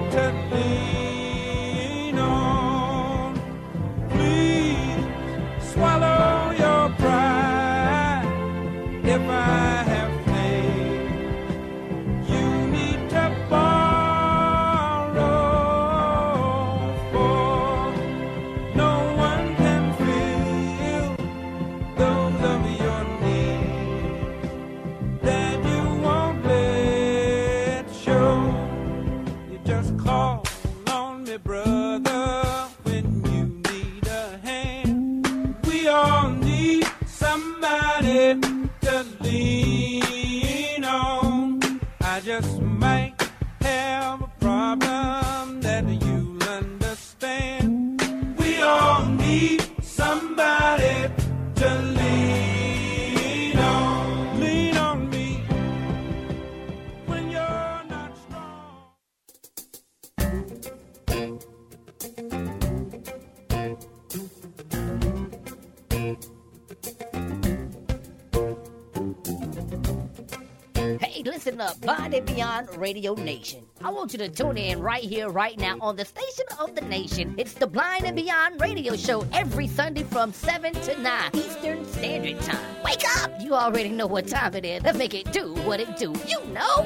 to lean on. Please swallow your pride. If I have faith, you need to borrow, for no one can fill those of your needs that you won't let show. You just call on me, brother, when you need a hand. We all need somebody to lean on. I just might have a problem that you'll understand. We all need somebody to lean on. Lean on me when you're not strong. Hey, listen up, Blind and Beyond Radio Nation. I want you to tune in right here, right now, on the station of the nation. It's the Blind and Beyond Radio Show every Sunday from 7 to 9 Eastern Standard Time. Wake up! You already know what time it is. Let's make it do what it do. You know!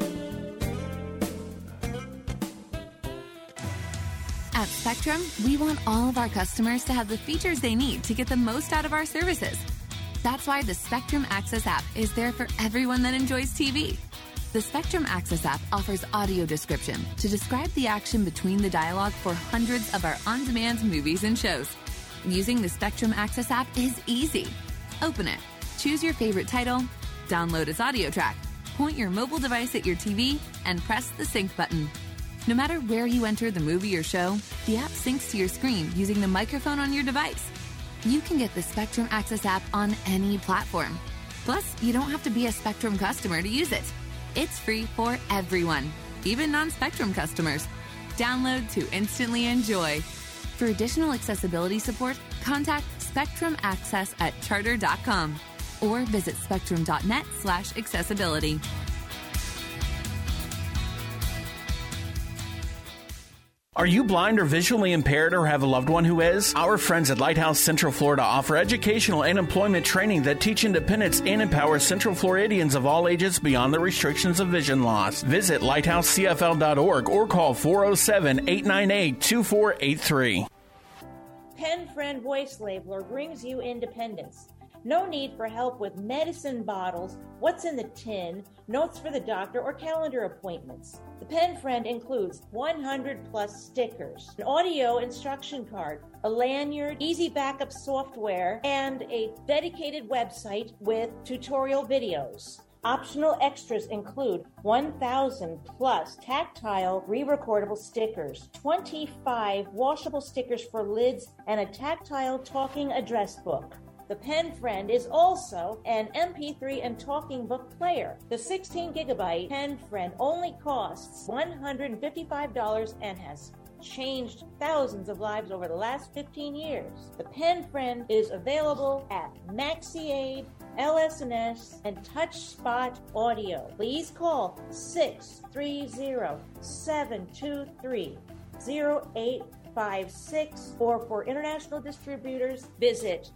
At Spectrum, we want all of our customers to have the features they need to get the most out of our services. That's why the Spectrum Access app is there for everyone that enjoys TV. The Spectrum Access app offers audio description to describe the action between the dialogue for hundreds of our on-demand movies and shows. Using the Spectrum Access app is easy. Open it, choose your favorite title, download its audio track, point your mobile device at your TV, and press the sync button. No matter where you enter the movie or show, the app syncs to your screen using the microphone on your device. You can get the Spectrum Access app on any platform. Plus, you don't have to be a Spectrum customer to use it. It's free for everyone, even non-Spectrum customers. Download to instantly enjoy. For additional accessibility support, contact Spectrum Access at charter.com or visit spectrum.net/accessibility. Are you blind or visually impaired or have a loved one who is? Our friends at Lighthouse Central Florida offer educational and employment training that teach independence and empower Central Floridians of all ages beyond the restrictions of vision loss. Visit lighthousecfl.org or call 407-898-2483. Pen Friend Voice Labeler brings you independence. No need for help with medicine bottles, what's in the tin, notes for the doctor, or calendar appointments. The Pen Friend includes 100 plus stickers, an audio instruction card, a lanyard, easy backup software, and a dedicated website with tutorial videos. Optional extras include 1,000 plus tactile re-recordable stickers, 25 washable stickers for lids, and a tactile talking address book. The Pen Friend is also an MP3 and talking book player. The 16-gigabyte Pen Friend only costs $155 and has changed thousands of lives over the last 15 years. The Pen Friend is available at MaxiAid, LS&S, and TouchSpot Audio. Please call 630-723-0856, or for international distributors, visit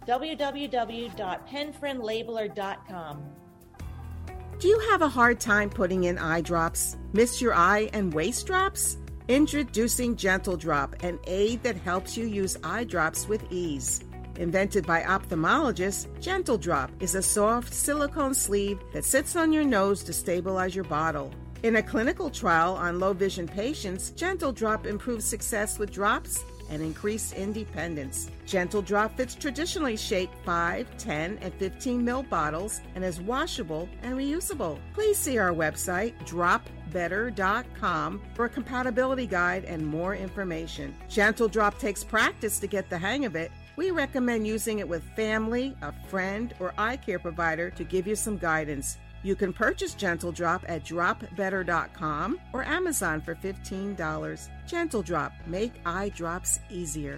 www.penfriendlabeler.com. Do you have a hard time putting in eye drops? Miss your eye and waist drops? Introducing Gentle Drop, an aid that helps you use eye drops with ease. Invented by ophthalmologists, Gentle Drop is a soft silicone sleeve that sits on your nose to stabilize your bottle. In a clinical trial on low-vision patients, Gentle Drop improved success with drops and increased independence. Gentle Drop fits traditionally shaped 5, 10, and 15 ml bottles and is washable and reusable. Please see our website, dropbetter.com, for a compatibility guide and more information. Gentle Drop takes practice to get the hang of it. We recommend using it with family, a friend, or eye care provider to give you some guidance. You can purchase Gentle Drop at dropbetter.com or Amazon for $15. Gentle Drop, make eye drops easier.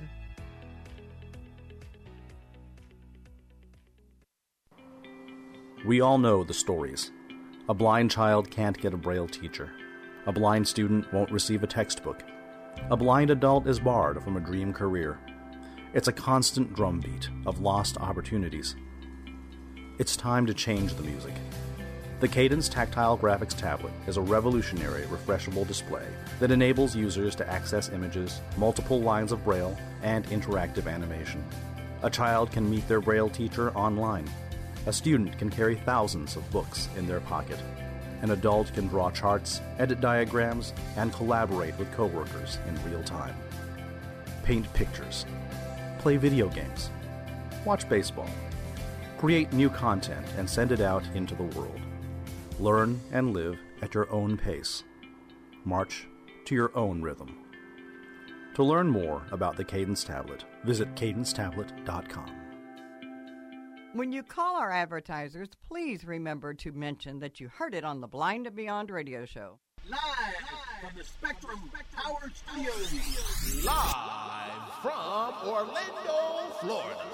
We all know the stories. A blind child can't get a Braille teacher. A blind student won't receive a textbook. A blind adult is barred from a dream career. It's a constant drumbeat of lost opportunities. It's time to change the music. The Cadence Tactile Graphics Tablet is a revolutionary refreshable display that enables users to access images, multiple lines of Braille, and interactive animation. A child can meet their Braille teacher online. A student can carry thousands of books in their pocket. An adult can draw charts, edit diagrams, and collaborate with coworkers in real time. Paint pictures. Play video games. Watch baseball. Create new content and send it out into the world. Learn and live at your own pace. March to your own rhythm. To learn more about the Cadence Tablet, visit cadencetablet.com. When you call our advertisers, please remember to mention that you heard it on the Blind and Beyond radio show. Live from the Spectrum Power Studios. Live from Orlando, Florida.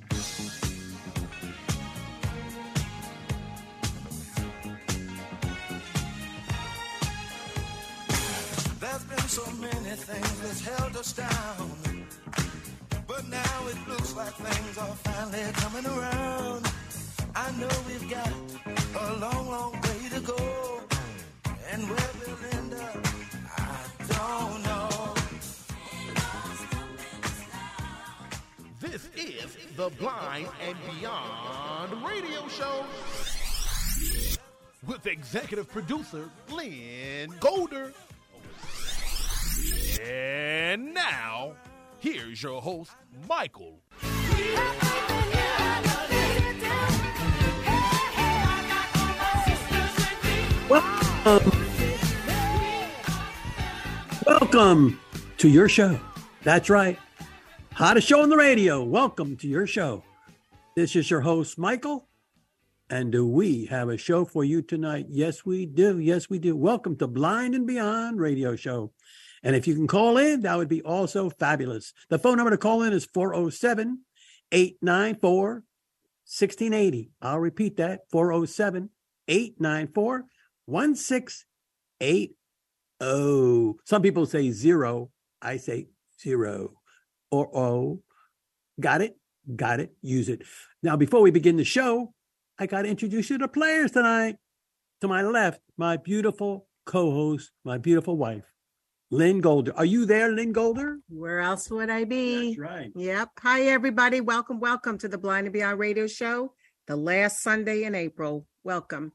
There's been so many things that's held us down, but now it looks like things are finally coming around. I know we've got a long, long way to go, and where we'll end up, I don't know. This is the Blind and Beyond radio show with executive producer Lynn Golder. And now, here's your host, Michael. Welcome to your show. That's right. Hottest show on the radio. Welcome to your show. This is your host, Michael. And do we have a show for you tonight? Yes, we do. Yes, we do. Welcome to Blind and Beyond radio show. And if you can call in, that would be also fabulous. The phone number to call in is 407-894-1680. I'll repeat that, 407-894-1680. Some people say 0. I say 0 or O. Got it? Got it. Use it. Now, before we begin the show, I got to introduce you to the players tonight. To my left, my beautiful co-host, my beautiful wife, Lynn Golder. Are you there, Lynn Golder? Where else would I be? That's right. Yep. Hi, everybody. Welcome to the Blind and Beyond radio show, the last Sunday in April. Welcome.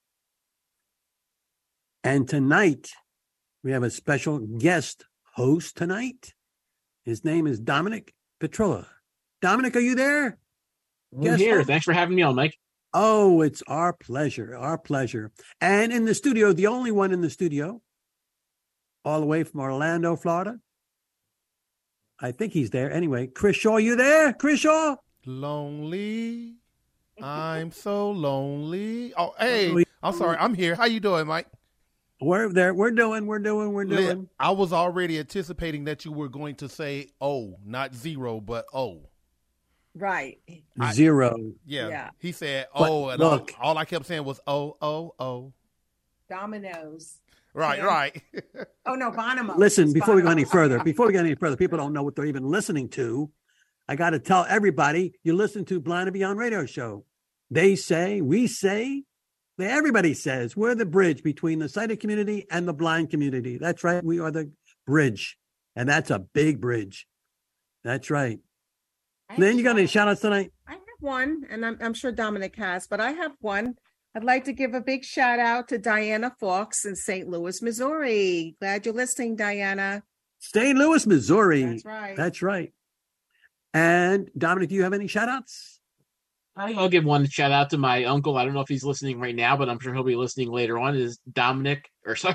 And tonight, we have a special guest host tonight. His name is Dominic Petrola. Dominic, are you there? I'm here. Host? Thanks for having me on, Mike. Oh, it's our pleasure. Our pleasure. And in the studio, the only one in the studio, all the way from Orlando, Florida. I think he's there. Anyway, Chris Shaw, you there? Chris Shaw? Lonely. I'm so lonely. Oh, hey, I'm sorry. I'm here. How you doing, Mike? We're there. We're doing. I was already anticipating that you were going to say O, not 0, but O. Right. 0. Yeah. He said O, and look, all I kept saying was O. Dominoes. Right. Oh, no, Bonamo. Listen, before we go any further, people don't know what they're even listening to. I got to tell everybody, you listen to Blind and Beyond radio show. They say, we say, everybody says, we're the bridge between the sighted community and the blind community. That's right. We are the bridge. And that's a big bridge. That's right. Lynn, you got any shout outs tonight? I have one, and I'm sure Dominic has, but I have one. I'd like to give a big shout out to Diana Fawkes in St. Louis, Missouri. Glad you're listening, Diana. St. Louis, Missouri. That's right. That's right. And Dominic, do you have any shout outs? I'll give one shout out to my uncle. I don't know if he's listening right now, but I'm sure he'll be listening later on. Is David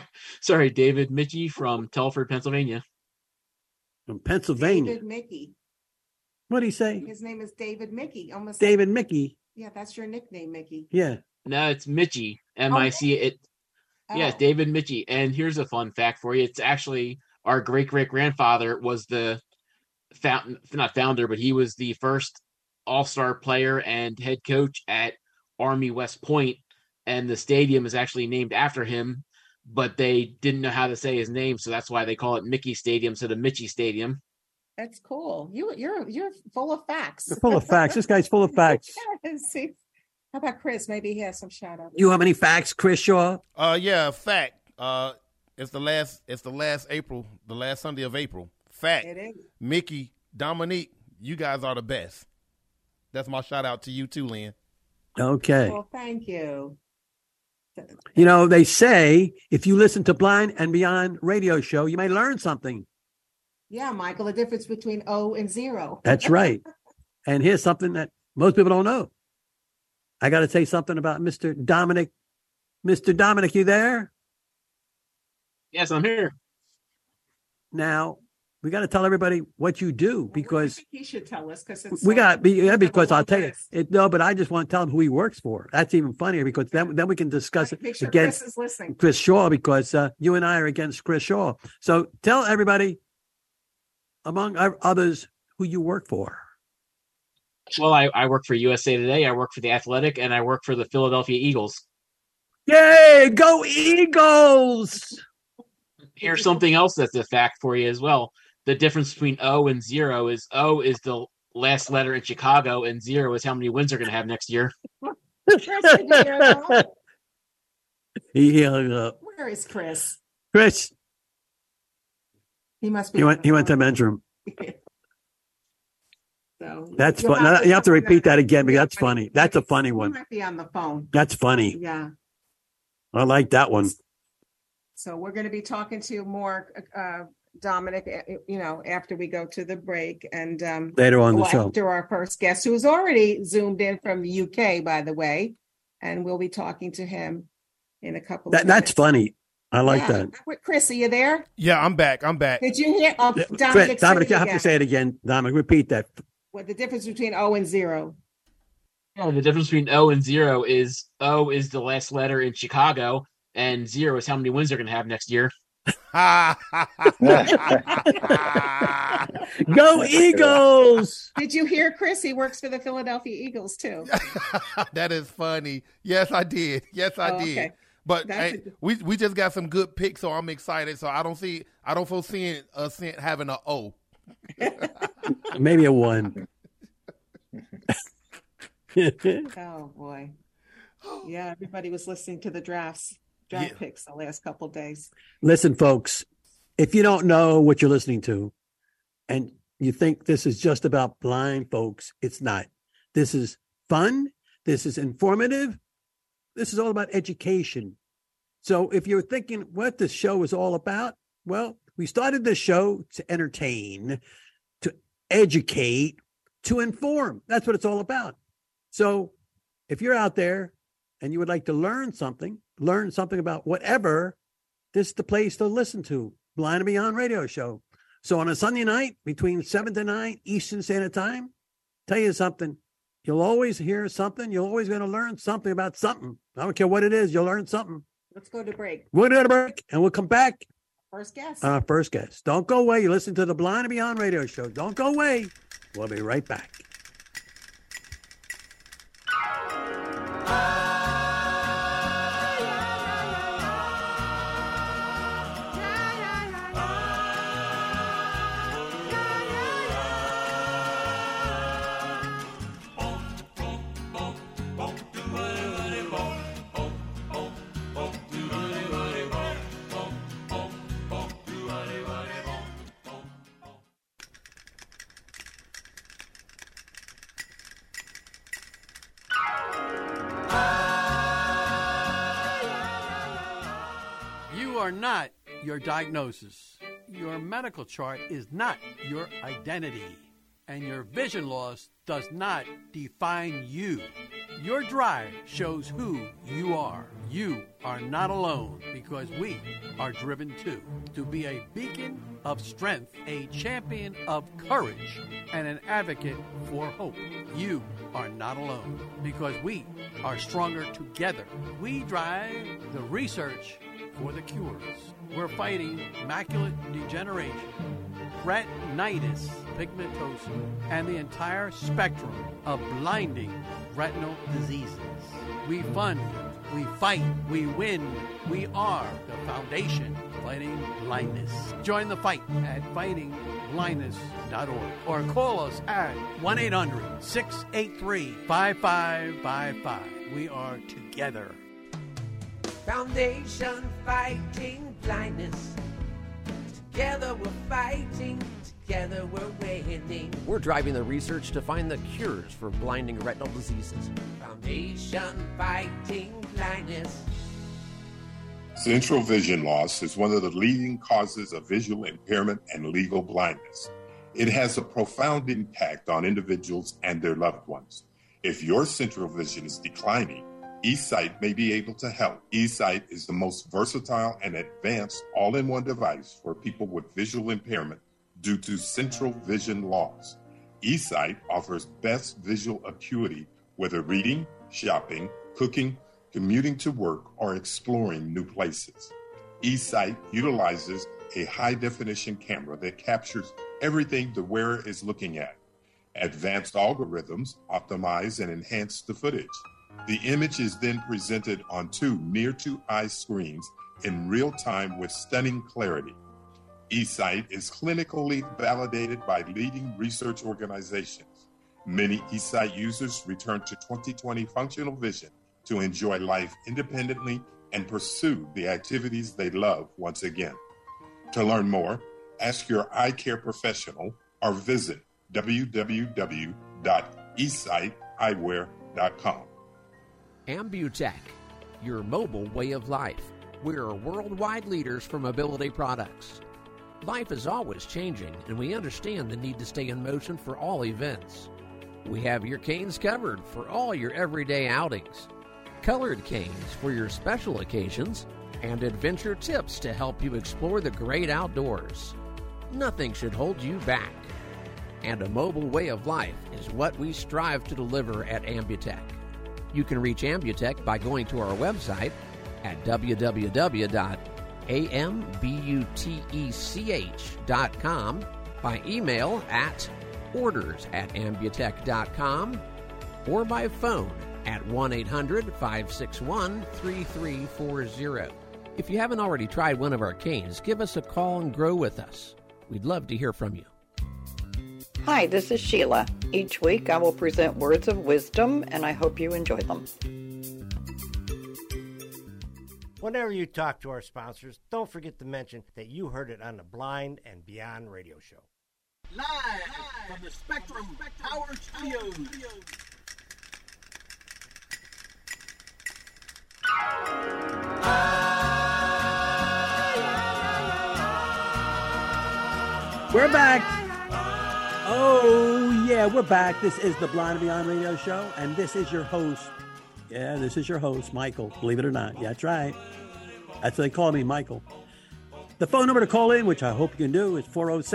Mitchie from Telford, Pennsylvania. From Pennsylvania. David Mickey. What did he say? His name is David Mickey. Almost David Mickey. Yeah, that's your nickname, Mickey. Yeah. No, it's Mitchie. M-I-C. Yeah, David Mitchie. And here's a fun fact for you. It's actually our great-great-grandfather was the not founder, but he was the first all-star player and head coach at Army West Point. And the stadium is actually named after him. but they didn't know how to say his name, so that's why they call it Mickey Stadium instead of Mitchie Stadium. That's cool. You're full of facts. You're full of facts. This guy's full of facts. See, how about Chris? Maybe he has some shout outs. You have any facts, Chris Shaw? Yeah, fact. It's the last April, the last Sunday of April. Fact. It is. Mickey, Dominique, you guys are the best. That's my shout out to you too, Lynn. Okay. Well, thank you. You know, they say if you listen to Blind and Beyond radio show, you may learn something. Yeah, Michael, the difference between O and 0. That's right. And here's something that most people don't know. I got to say something about Mr. Dominic. Mr. Dominic, you there? Yes, I'm here. Now, we got to tell everybody what you do because I think he should tell us because because I'll tell you no, but I just want to tell him who he works for. That's even funnier because then we can discuss it make sure against Chris is listening. Chris Shaw because you and I are against Chris Shaw. So tell everybody, among others, who you work for. Well, I work for USA Today, I work for The Athletic, and I work for the Philadelphia Eagles. Yay! Go Eagles! Here's something else that's a fact for you as well. The difference between O and 0 is O is the last letter in Chicago, and 0 is how many wins they're going to have next year. He hung up. Where is Chris? Chris. He must be. He went to the men's room. So that's fun. You have to repeat that again because that's funny. That's a funny one. He might be on the phone. That's funny. Yeah. I like that one. So we're going to be talking to more Dominic, after we go to the break and later on the show. After our first guest, who is already zoomed in from the UK, by the way, and we'll be talking to him in a couple of minutes. That's funny. I like that. Chris, are you there? Yeah, I'm back. Did you hear? Dominic, you have to say it again. Dominic, repeat that. What the difference between O and 0? Yeah, the difference between O and 0 is O is the last letter in Chicago, and 0 is how many wins they're going to have next year. Go Eagles! Did you hear Chris? He works for the Philadelphia Eagles too. That is funny. Yes, I did. Yes, I did. Okay. But hey, we just got some good picks, so I'm excited. So I don't foresee us having an O. Maybe a 1. Oh boy. Yeah, everybody was listening to the draft picks the last couple of days. Listen, folks, if you don't know what you're listening to and you think this is just about blind folks, it's not. This is fun. This is informative. This is all about education. So if you're thinking what this show is all about, well, we started this show to entertain, to educate, to inform. That's what it's all about. So if you're out there and you would like to learn something about whatever, this is the place to listen to Blind and Beyond radio show. So on a Sunday night between 7 to 9 Eastern Standard Time, tell you something. You'll always hear something. You're always going to learn something about something. I don't care what it is. You'll learn something. Let's go to break. We're going to break and we'll come back. First guest. First guest. Don't go away. You listen to the Blind and Beyond radio show. Don't go away. We'll be right back. Are not your diagnosis. Your medical chart is not your identity. And your vision loss does not define you. Your drive shows who you are. You are not alone because we are driven too. To be a beacon of strength, a champion of courage, and an advocate for hope. You are not alone because we are stronger together. We drive the research for the cures. We're fighting macular degeneration, retinitis pigmentosa, and the entire spectrum of blinding retinal diseases. We fund We fight, we win, we are the foundation fighting blindness. Join the fight at fightingblindness.org or call us at 1-800-683-5555. We are together. Foundation Fighting Blindness. Together we're fighting, together we're winning. We're driving the research to find the cures for blinding retinal diseases. Foundation Fighting Blindness. Central vision loss is one of the leading causes of visual impairment and legal blindness. It has a profound impact on individuals and their loved ones. If your central vision is declining, eSight may be able to help. eSight is the most versatile and advanced all-in-one device for people with visual impairment due to central vision loss. eSight offers best visual acuity, whether reading, shopping, cooking, commuting to work, or exploring new places. eSight utilizes a high-definition camera that captures everything the wearer is looking at. Advanced algorithms optimize and enhance the footage. The image is then presented on two near-to-eye screens in real time with stunning clarity. eSight is clinically validated by leading research organizations. Many eSight users return to 20/20 functional vision to enjoy life independently and pursue the activities they love once again. To learn more, ask your eye care professional or visit www.esighteyewear.com. Ambutech, your mobile way of life. We're worldwide leaders for mobility products. Life is always changing, and we understand the need to stay in motion for all events. We have your canes covered for all your everyday outings, colored canes for your special occasions, and adventure tips to help you explore the great outdoors. Nothing should hold you back. And a mobile way of life is what we strive to deliver at Ambutech. You can reach Ambutech by going to our website at www.ambutech.com, by email at orders@ambutech.com, or by phone at 1-800-561-3340. If you haven't already tried one of our canes, give us a call and grow with us. We'd love to hear from you. Hi, this is Sheila. Each week I will present words of wisdom, and I hope you enjoy them. Whenever you talk to our sponsors, don't forget to mention that you heard it on the Blind and Beyond radio show. Live from the Spectrum Power Studios. We're back. Oh, yeah, we're back. This is the Blind and Beyond radio show, and this is your host. Yeah, this is your host, Michael, believe it or not. Yeah, that's right. That's what they call me, Michael. The phone number to call in, which I hope you can do, is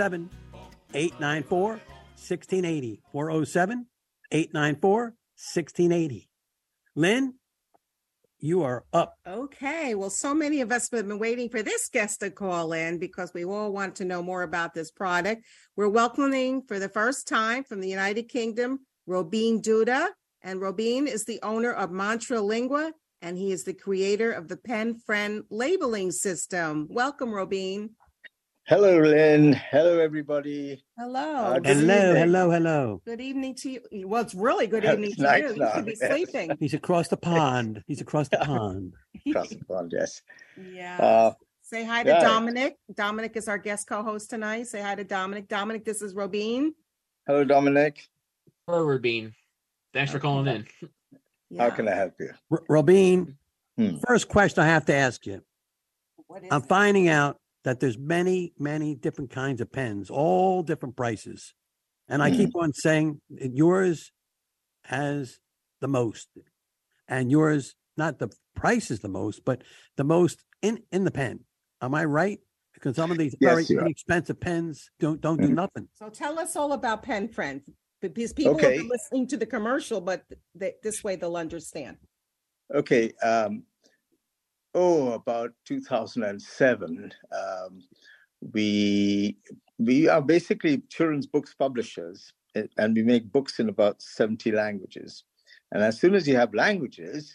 407-894-1680. 407-894-1680. Lynn, you are up. Okay. Well, so many of us have been waiting for this guest to call in because we all want to know more about this product. We're welcoming for the first time from the United Kingdom, Robin Duda. And Robin is the owner of Mantra Lingua, and he is the creator of the Pen Friend labeling system. Welcome, Robin. Hello, Lynn. Hello, everybody. Hello. Hello. Good evening to you. Well, it's really good evening to you. You should be sleeping. He's across the pond. Across the pond, yes. Yeah. Say hi to Dominic. Dominic is our guest co-host tonight. Say hi to Dominic. Dominic, this is Robin. Hello, Dominic. Hello, Robin. Thanks for calling in. How can I help you? Robin, first question I have to ask you. I'm finding out that there's many, many different kinds of pens, all different prices. And I keep on saying yours has the most. And yours, not the price is the most, but the most in the pen. Am I right? Because some of these very inexpensive pens don't do nothing. So tell us all about Pen Friend. Because people have been listening to the commercial, but this way they'll understand. Okay. About 2007, we are basically children's books publishers, and we make books in about 70 languages. And as soon as you have languages,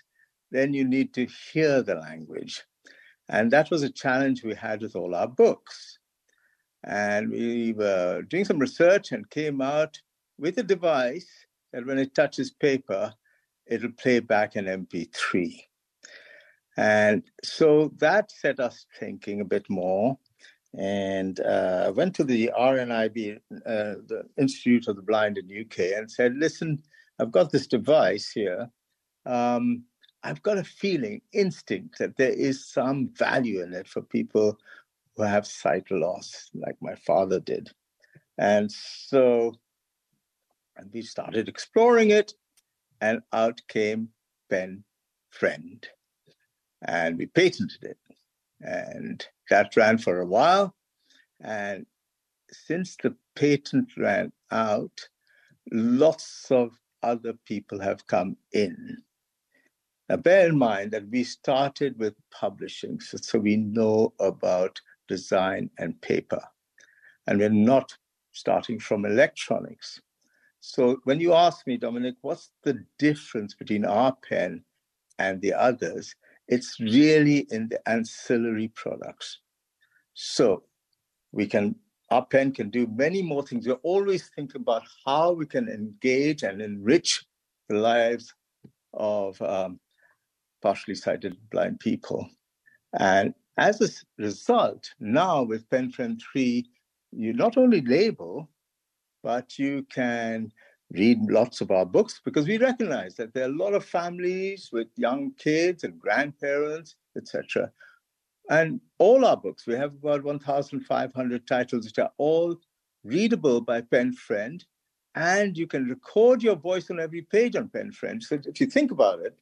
then you need to hear the language. And that was a challenge we had with all our books. And we were doing some research and came out with a device that when it touches paper, it'll play back an MP3. And so that set us thinking a bit more. And I went to the RNIB, the Institute of the Blind in UK, and said, listen, I've got this device here. I've got a feeling, instinct, that there is some value in it for people who have sight loss, like my father did. And so we started exploring it, and out came Pen Friend. And we patented it. And that ran for a while. And since the patent ran out, lots of other people have come in. Now, bear in mind that we started with publishing, so we know about design and paper. And we're not starting from electronics. So when you ask me, Dominic, what's the difference between our pen and the others? It's really in the ancillary products. So our pen can do many more things. We always think about how we can engage and enrich the lives of partially sighted blind people. And as a result, now with Pen Friend 3, you not only label, but you can read lots of our books, because we recognize that there are a lot of families with young kids and grandparents, etc. And all our books, we have about 1,500 titles, which are all readable by Pen Friend, and you can record your voice on every page on Pen Friend. So if you think about it,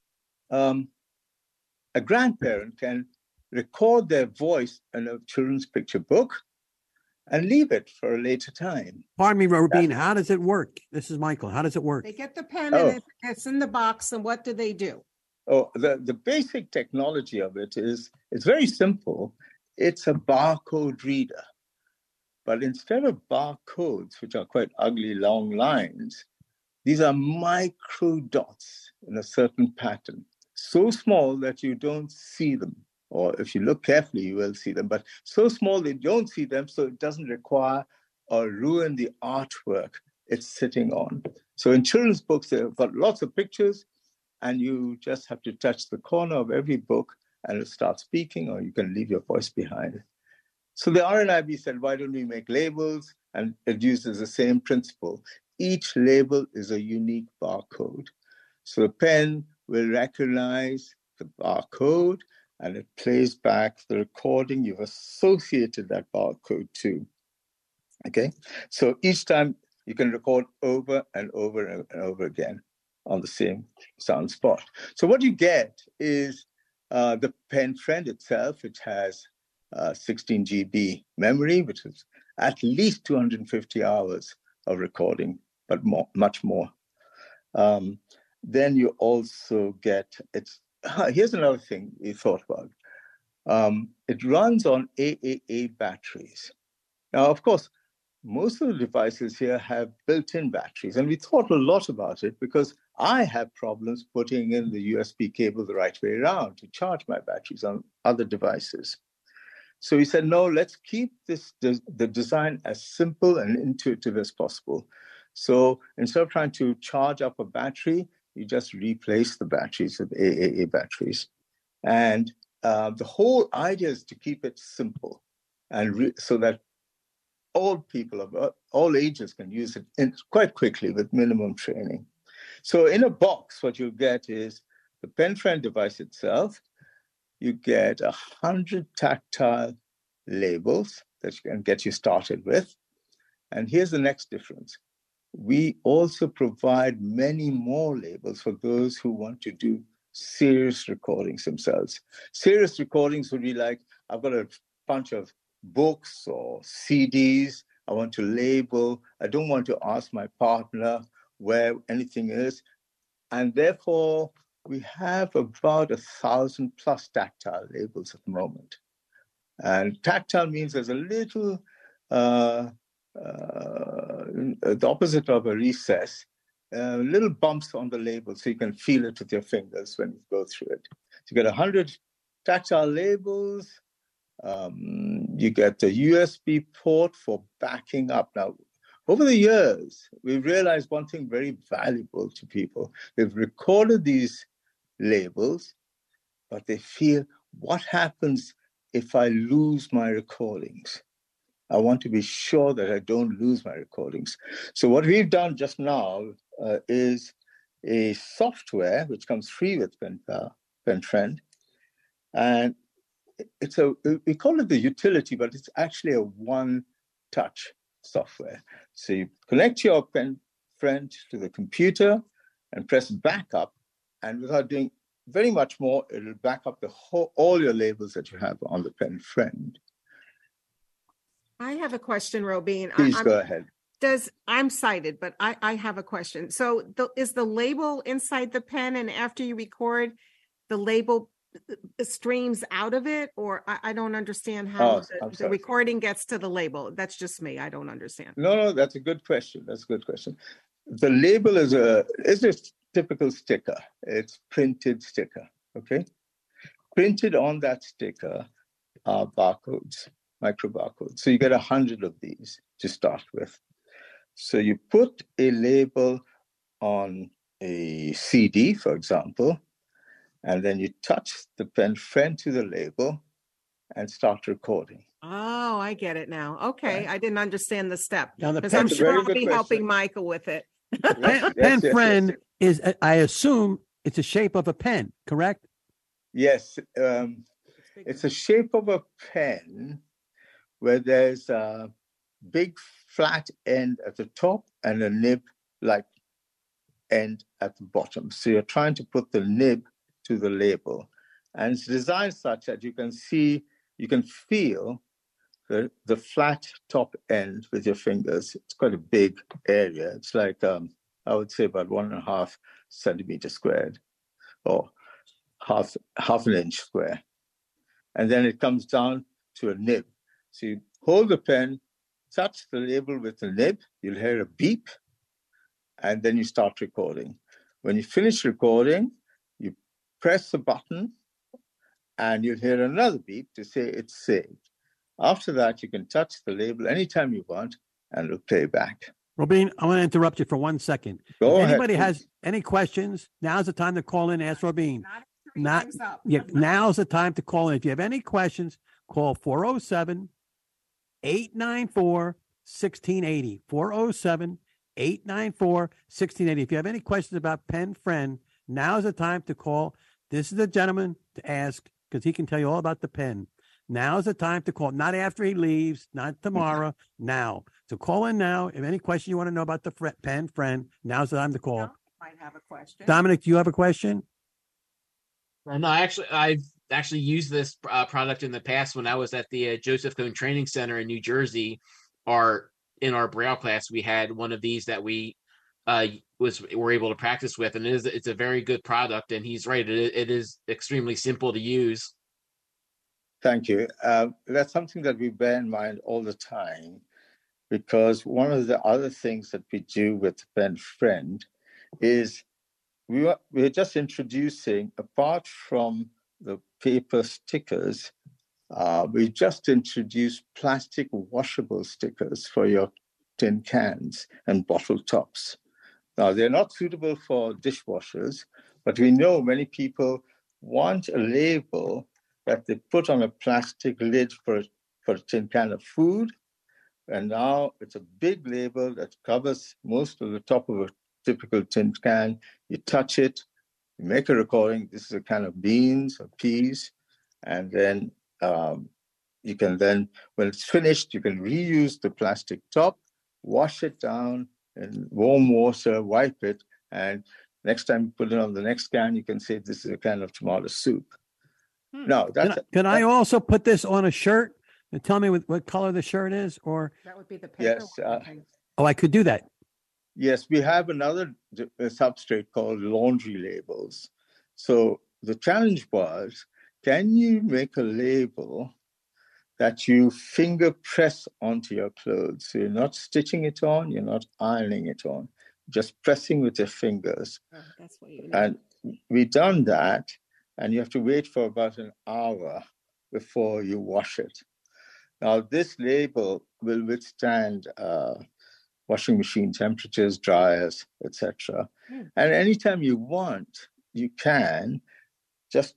a grandparent can record their voice in a children's picture book and leave it for a later time. Pardon me, Robin, how does it work? This is Michael. How does it work? They get the pen and it's in the box, and what do they do? Oh, the basic technology of it is, it's very simple. It's a barcode reader. But instead of barcodes, which are quite ugly long lines, these are micro dots in a certain pattern, so small that you don't see them. Or if you look carefully, you will see them, but so small that you don't see them, so it doesn't require or ruin the artwork it's sitting on. So in children's books, they've got lots of pictures, and you just have to touch the corner of every book and it'll start speaking, or you can leave your voice behind. So the RNIB said, why don't we make labels? And it uses the same principle. Each label is a unique barcode. So the pen will recognize the barcode, and it plays back the recording you've associated that barcode to. Okay? So each time you can record over and over and over again on the same sound spot. So what you get is the Pen Friend itself, which has 16 GB memory, which is at least 250 hours of recording, but much more. Then you also get, here's another thing we thought about. It runs on AAA batteries. Now, of course, most of the devices here have built-in batteries, and we thought a lot about it because I have problems putting in the USB cable the right way around to charge my batteries on other devices. So we said, no, let's keep the design as simple and intuitive as possible. So instead of trying to charge up a battery, you just replace the batteries with AAA batteries. And the whole idea is to keep it simple, and so that all people of all ages can use it quite quickly with minimum training. So in a box, what you get is the Pen Friend device itself. You get 100 tactile labels that can get you started with. And here's the next difference. We also provide many more labels for those who want to do serious recordings themselves. Serious recordings would be like, I've got a bunch of books or CDs I want to label. I don't want to ask my partner where anything is. And therefore, we have about 1,000 plus tactile labels at the moment. And tactile means there's a little, the opposite of a recess. little bumps on the label so you can feel it with your fingers when you go through it. So you get 100 tactile labels. You get the USB port for backing up. Now, over the years, we've realized one thing very valuable to people. They've recorded these labels, but they feel, what happens if I lose my recordings? I want to be sure that I don't lose my recordings. So what we've done just now is a software which comes free with PenFriend. And we call it the utility, but it's actually a one-touch software. So you connect your PenFriend to the computer and press backup, and without doing very much more, it'll back up all your labels that you have on the PenFriend. I have a question, Robin. Please go ahead. I'm sighted, but I have a question. So is the label inside the pen, and after you record, the label streams out of it? Or I don't understand how the recording gets to the label. That's just me. I don't understand. No, that's a good question. The label is a typical sticker. It's printed sticker, okay? Printed on that sticker are barcodes, micro barcodes. So you get 100 of these to start with. So you put a label on a CD, for example, and then you touch the PenFriend to the label and start recording. Oh, I get it now. Okay, right. I didn't understand the step. Because I'm sure I'll be helping Michael with it. PenFriend is, I assume, it's a shape of a pen, correct? Yes, it's a shape of a pen where there's a big flat end at the top and a nib-like end at the bottom. So you're trying to put the nib to the label. And it's designed such that you can feel the flat top end with your fingers. It's quite a big area. It's like, I would say about 1.5 centimeters squared, or half an inch square. And then it comes down to a nib. So you hold the pen, touch the label with the nib, you'll hear a beep, and then you start recording. When you finish recording, you press the button, and you'll hear another beep to say it's saved. After that, you can touch the label anytime you want, and it'll play back. Robin, I want to interrupt you for 1 second. Go ahead. If anybody has any questions, now's the time to call in and ask Robin. Now's the time to call in. If you have any questions, call 407-894-1680. 407-894-1680. If you have any questions about PenFriend, now's the time to call. This is the gentleman to ask, because he can tell you all about the pen. Now's the time to call, not after he leaves, not tomorrow, now. So call in now. If any question you want to know about the PenFriend, now's the time to call. Might have a question. Dominic, do you have a question? No, I've actually used this product in the past when I was at the Joseph Cohn Training Center in New Jersey. In our Braille class, we had one of these that we were able to practice with, and it's a very good product. And he's right; it is extremely simple to use. Thank you. That's something that we bear in mind all the time, because one of the other things that we do with PenFriend is we're just introducing, apart from the paper stickers, we just introduced plastic washable stickers for your tin cans and bottle tops. Now, they're not suitable for dishwashers, but we know many people want a label that they put on a plastic lid for a tin can of food. And now it's a big label that covers most of the top of a typical tin can. You touch it, you make a recording. This is a can of beans or peas. And then you can when it's finished, you can reuse the plastic top, wash it down in warm water, wipe it. And next time you put it on the next can, you can say this is a can of tomato soup. No, can I also put this on a shirt and tell me what color the shirt is? Or that would be the paper. Yes. I could do that. Yes, we have another substrate called laundry labels. So the challenge was, can you make a label that you finger press onto your clothes? So you're not stitching it on, you're not ironing it on, just pressing with your fingers. Oh, that's what you need. And we've done that, and you have to wait for about an hour before you wash it. Now, this label will withstand washing machine temperatures, dryers, etc. And anytime you want, you can just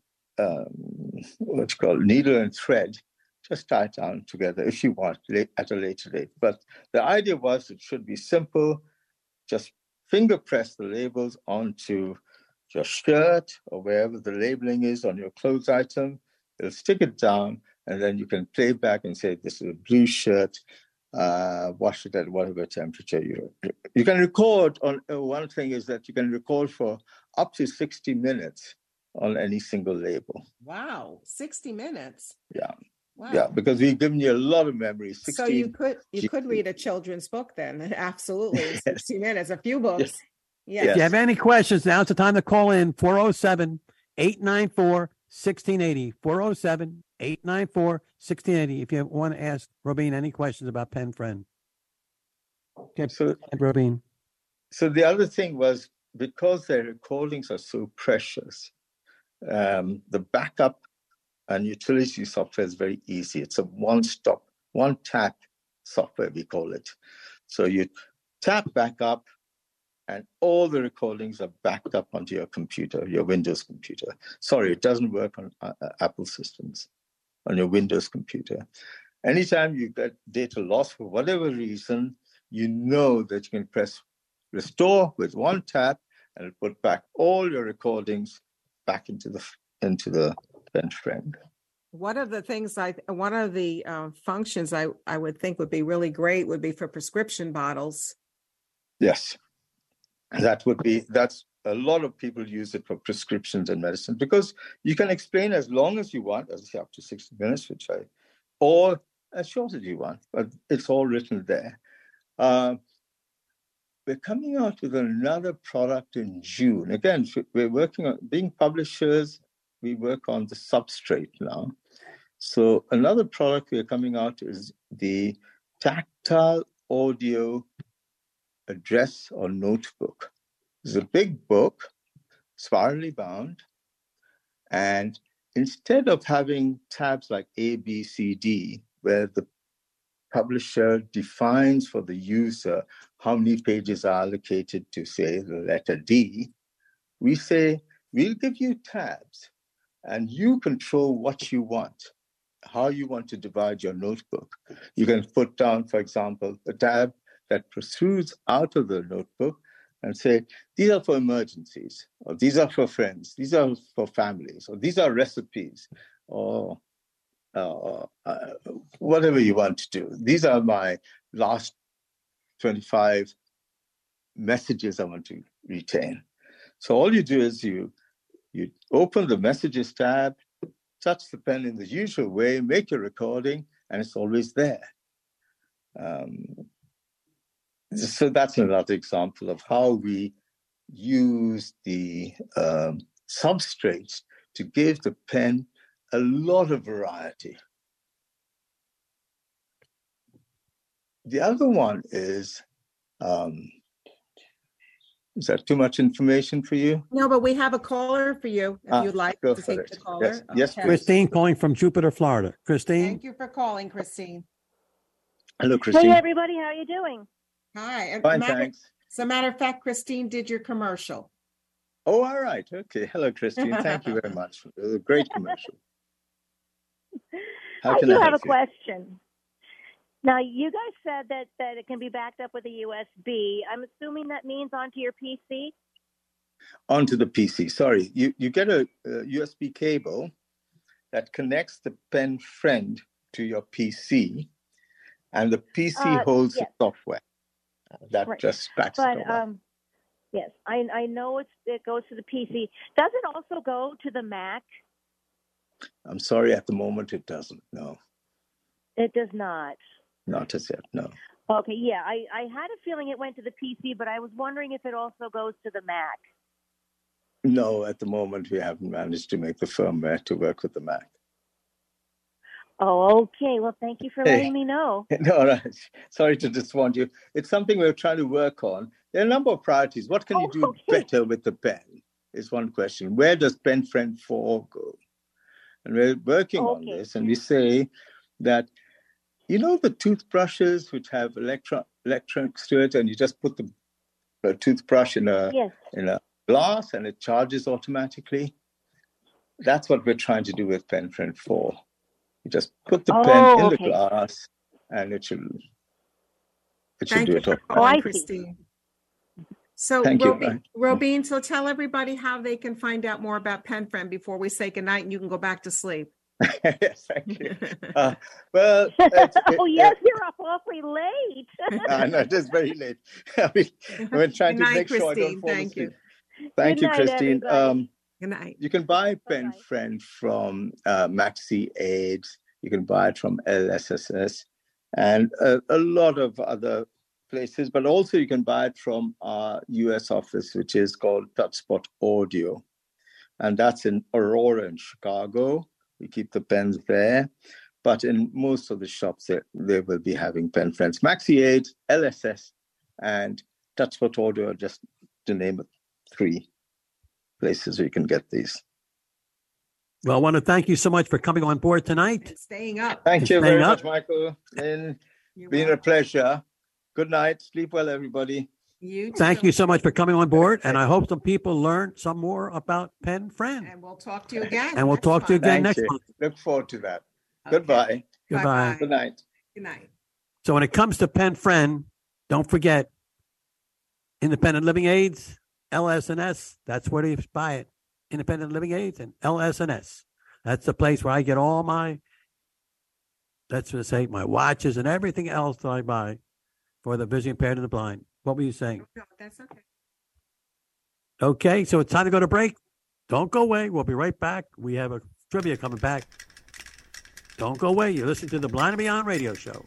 needle and thread, just tie it down together if you want at a later date. But the idea was it should be simple. Just finger press the labels onto your shirt or wherever the labeling is on your clothes item. It'll stick it down, and then you can play back and say, this is a blue shirt. Wash it at whatever temperature you can record on. One thing is that you can record for up to 60 minutes on any single label. Wow, 60 minutes. Yeah. Wow. Yeah, because we've given you a lot of memory. So you could read a children's book then. Absolutely. In 60 minutes, a few books. Yes. If you have any questions, now it's the time to call in 407-894-1680. 407-894-1680. If you want to ask Robin any questions about Pen Friend. Okay, so Robin. So the other thing was, because their recordings are so precious, the backup and utility software is very easy. It's a one-stop, one-tap software, we call it. So you tap back up, and all the recordings are backed up onto your computer, your Windows computer. Sorry, it doesn't work on Apple systems, on your Windows computer. Anytime you get data loss for whatever reason, you know that you can press restore with one tap, and it'll put back all your recordings back into the Pen Friend. One of the functions I would think would be really great would be for prescription bottles. Yes, that's a lot of people use it for prescriptions and medicine, because you can explain as long as you want, as I say, up to 60 minutes, or as short as you want, but it's all written there. We're coming out with another product in June. Again, we're working on being publishers. We work on the substrate now. So another product we're coming out is the Tactile Audio Address or Notebook. It's a big book, spirally bound, and instead of having tabs like A, B, C, D, where the publisher defines for the user how many pages are allocated to, say, the letter D, we say, we'll give you tabs, and you control what you want, how you want to divide your notebook. You can put down, for example, a tab that protrudes out of the notebook and say, these are for emergencies, or these are for friends, these are for families, or these are recipes, or whatever you want to do. These are my last 25 messages I want to retain. So all you do is you open the messages tab, touch the pen in the usual way, make your recording, and it's always there. So that's another example of how we use the substrates to give the pen a lot of variety. The other one is that too much information for you? No, but we have a caller for you if you'd like to take the caller. Yes, okay. Christine calling from Jupiter, Florida. Christine? Thank you for calling, Christine. Hello, Christine. Hey, everybody. How are you doing? Hi. Fine, thanks. As a matter of fact, Christine did your commercial. Oh, all right. Okay. Hello, Christine. Thank you very much. It was a great commercial. I do have a question. Now, you guys said that it can be backed up with a USB. I'm assuming that means onto your PC? Onto the PC. Sorry. You get a USB cable that connects the Pen Friend to your PC, and the PC holds the software. That just backs it up. Yes, I know it goes to the PC. Does it also go to the Mac? I'm sorry, at the moment it doesn't, no. It does not. Not as yet, no. Okay, yeah, I had a feeling it went to the PC, but I was wondering if it also goes to the Mac. No, at the moment we haven't managed to make the firmware to work with the Mac. Oh, okay. Well, thank you for letting me know. No, right. Sorry to disappoint you. It's something we're trying to work on. There are a number of priorities. What can you do better with the pen is one question. Where does PenFriend 4 go? And we're working on this, and we say that, you know, the toothbrushes which have electronics to it, and you just put the toothbrush in a glass and it charges automatically? That's what we're trying to do with PenFriend 4. You just put the pen in the glass and it should do it automatically. Christine. So, Robin, so tell everybody how they can find out more about PenFriend before we say goodnight and you can go back to sleep. Yes, thank you. Yes, you're up awfully late. I know, it is very late. We're trying to make sure I don't fall asleep. Thank you, Christine. Good night. You can buy PenFriend from Maxi AIDS. You can buy it from LSSS and a lot of other places, but also you can buy it from our US office, which is called TouchSpot Audio. And that's in Aurora in Chicago. We keep the pens there. But in most of the shops, they will be having PenFriends. Maxi AIDS, LSS, and TouchSpot Audio, just to name 3 places where you can get these. Well, I want to thank you so much for coming on board tonight. And staying up. Thank you very much, Michael. It's been a pleasure. Good night. Sleep well, everybody. Thank you so much for coming on board, and I hope some people learn some more about PenFriend. And we'll talk to you again. And we'll talk to you again next month. Look forward to that. Okay. Goodbye. Goodbye. Good night. Good night. So when it comes to PenFriend, don't forget Independent Living Aids, LS&S. That's where you buy it. Independent Living Aids and LS&S. That's the place where I get all my, my watches and everything else that I buy for the visually impaired and the blind. What were you saying? No, that's okay. Okay, so it's time to go to break. Don't go away. We'll be right back. We have a trivia coming back. Don't go away. You're listening to the Blind and Beyond radio show.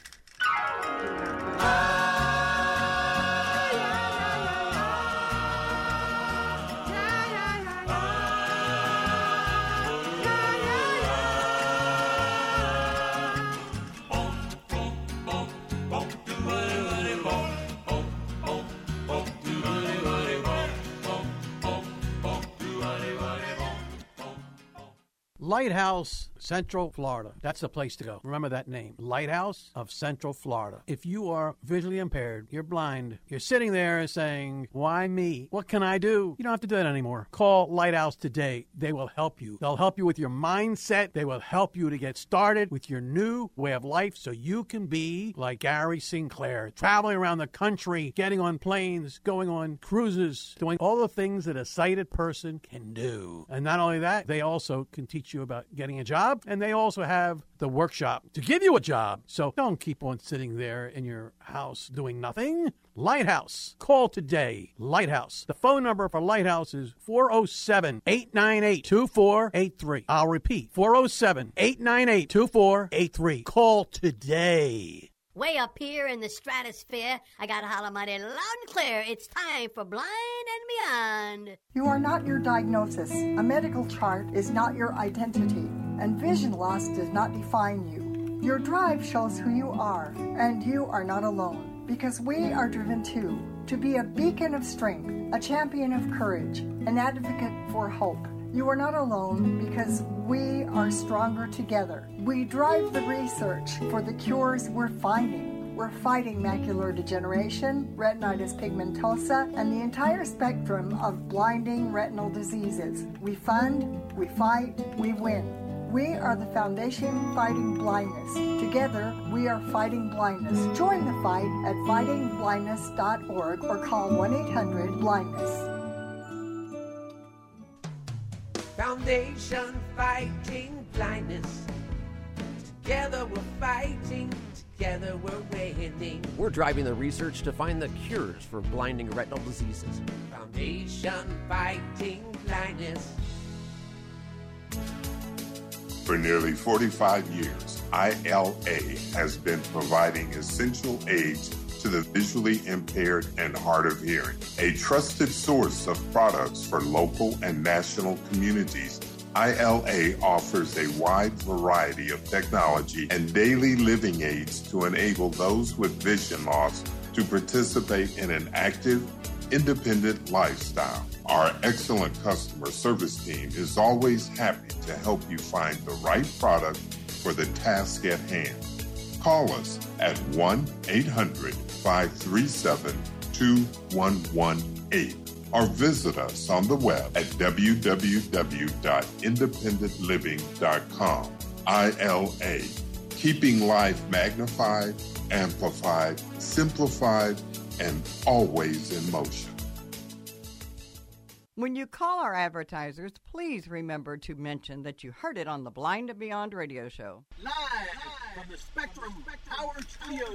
Lighthouse, Central Florida. That's the place to go. Remember that name. Lighthouse of Central Florida. If you are visually impaired, you're blind, you're sitting there saying, why me? What can I do? You don't have to do that anymore. Call Lighthouse today. They will help you. They'll help you with your mindset. They will help you to get started with your new way of life so you can be like Gary Sinclair, traveling around the country, getting on planes, going on cruises, doing all the things that a sighted person can do. And not only that, they also can teach you about getting a job, and they also have the workshop to give you a job. So don't keep on sitting there in your house doing nothing. Lighthouse. Call today. Lighthouse. The phone number for Lighthouse is 407-898-2483. I'll repeat, 407-898-2483. Call today. Way up here in the stratosphere, I got to holler mighty loud and clear. It's time for Blind and Beyond. You are not your diagnosis. A medical chart is not your identity. And vision loss does not define you. Your drive shows who you are. And you are not alone. Because we are driven too. To be a beacon of strength, a champion of courage, an advocate for hope. You are not alone because we are stronger together. We drive the research for the cures we're finding. We're fighting macular degeneration, retinitis pigmentosa, and the entire spectrum of blinding retinal diseases. We fund, we fight, we win. We are the Foundation Fighting Blindness. Together, we are fighting blindness. Join the fight at fightingblindness.org or call 1-800-BLINDNESS. Foundation Fighting Blindness. Together we're fighting, together we're winning. We're driving the research to find the cures for blinding retinal diseases. Foundation Fighting Blindness. For nearly 45 years, ILA has been providing essential aids to the visually impaired and hard of hearing. A trusted source of products for local and national communities, ILA offers a wide variety of technology and daily living aids to enable those with vision loss to participate in an active, independent lifestyle. Our excellent customer service team is always happy to help you find the right product for the task at hand. Call us at 1-800-537-2118 or visit us on the web at www.independentliving.com. ILA, keeping life magnified, amplified, simplified, and always in motion. When you call our advertisers, please remember to mention that you heard it on the Blind and Beyond radio show. Live from the Spectrum Tower Studios.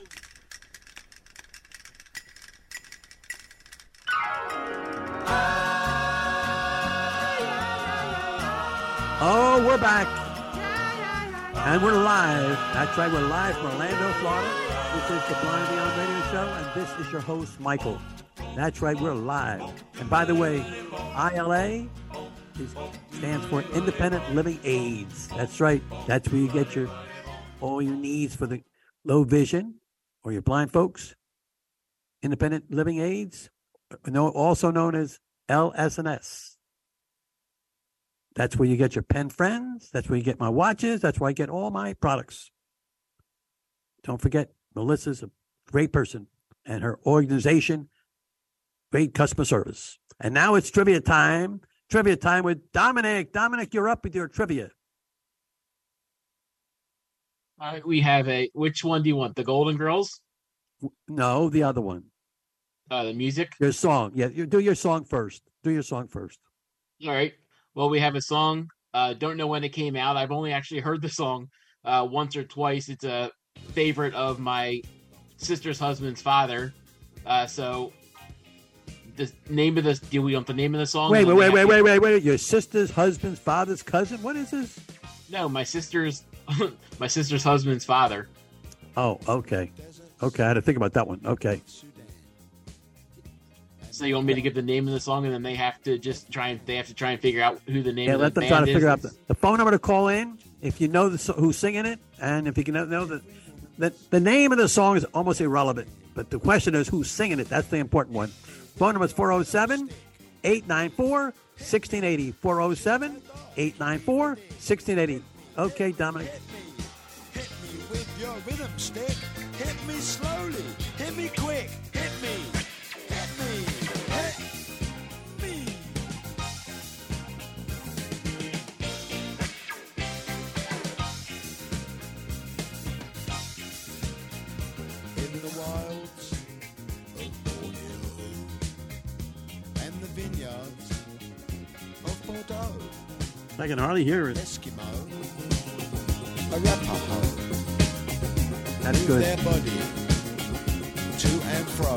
Oh, we're back. And we're live. That's right, we're live from Orlando, Florida. This is the Blind and Beyond radio show, and this is your host, Michael. That's right, we're live. And by the way, ILA stands for Independent Living Aids. That's right. That's where you get all your needs for the low vision or your blind folks. Independent Living Aids, also known as LS&S. That's where you get your pen friends. That's where you get my watches. That's where I get all my products. Don't forget, Melissa's a great person, and her organization, great customer service. And now it's trivia time. Trivia time with Dominic. Dominic, you're up with your trivia. All right, we have which one do you want? The Golden Girls? No, the other one. The music? Your song. Yeah, you do your song first. Do your song first. All right. Well, we have a song. Don't know when it came out. I've only actually heard the song once or twice. It's a favorite of my sister's husband's father. So the name of this. Do we want the name of the song? Wait. Your sister's husband's father's cousin? What is this? No, my sister's husband's father. Oh, okay. Okay, I had to think about that one. Okay. So you want me to give the name of the song, and then they have to try and figure out who the name of the band is? Yeah, let them try to figure out the phone number to call in if you know who's singing it, and if you can know that the name of the song is almost irrelevant. But the question is who's singing it. That's the important one. Phone number is 407-894-1680. 407-894-1680. Okay, Dominic. Hit me with your rhythm stick. Hit me slowly. Hit me quick. Hit me. Hit me. Hit me. In the wilds of Borneo and the vineyards of Bordeaux. I can hardly hear it. Eskimo, Arapaho. That's move good. their body to and fro.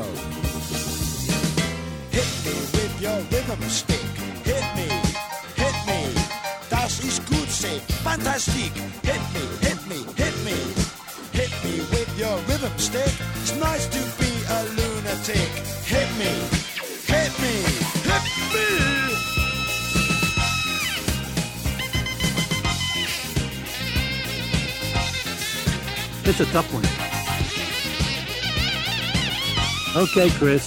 Hit me with your rhythm stick. Hit me, hit me. Das ist gut, say fantastic. Hit me, hit me, hit me. Hit me with your rhythm stick. It's nice to be a lunatic. Hit me, hit me, hit me. It's a tough one. Okay, Chris.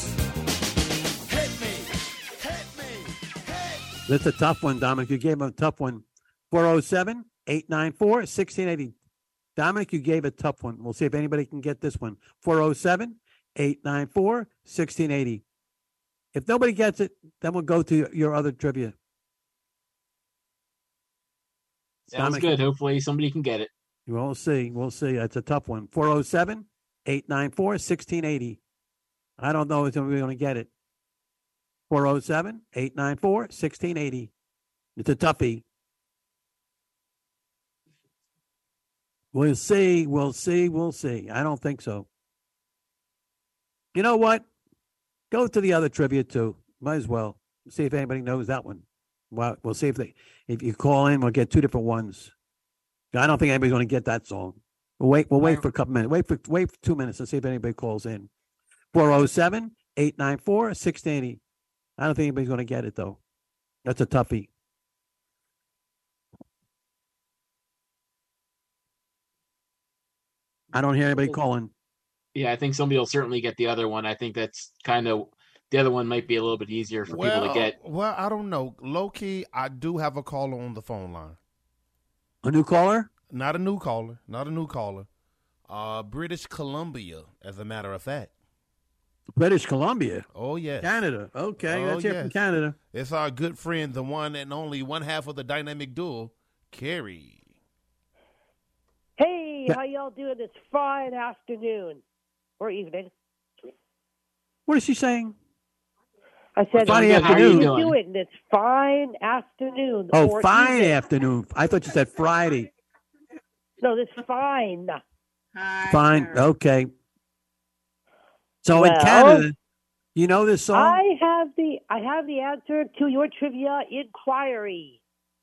That's a tough one, Dominic. You gave him a tough one. 407-894-1680. Dominic, you gave a tough one. We'll see if anybody can get this one. 407-894-1680. If nobody gets it, then we'll go to your other trivia. Sounds Dominic, good. Hopefully somebody can get it. We'll see. We'll see. That's a tough one. 407-894-1680. I don't know if we're going to get it. 407-894-1680. It's a toughie. We'll see. We'll see. We'll see. I don't think so. You know what? Go to the other trivia too. Might as well. See if anybody knows that one. Well, we'll see if you call in, we'll get two different ones. I don't think anybody's going to get that song. We'll wait for a couple minutes. Wait for 2 minutes and see if anybody calls in. 407-894-1680. I don't think anybody's going to get it, though. That's a toughie. I don't hear anybody calling. Yeah, I think somebody will certainly get the other one. I think that's kind of the other one might be a little bit easier for people to get. Well, I don't know. Low key, I do have a caller on the phone line. A new caller? Not a new caller. British Columbia, as a matter of fact. British Columbia? Oh, yes. Canada. Okay, let's hear from Canada. It's our good friend, the one and only one half of the dynamic duo, Carrie. Hey, how y'all doing this fine afternoon or evening? What is she saying? I said, Friday how are you afternoon. doing this fine afternoon? Oh, or fine evening? afternoon. I thought you said Friday. No, this fine. Fine. Okay. So in Well, Canada, you know this song? I have the answer to your trivia inquiry.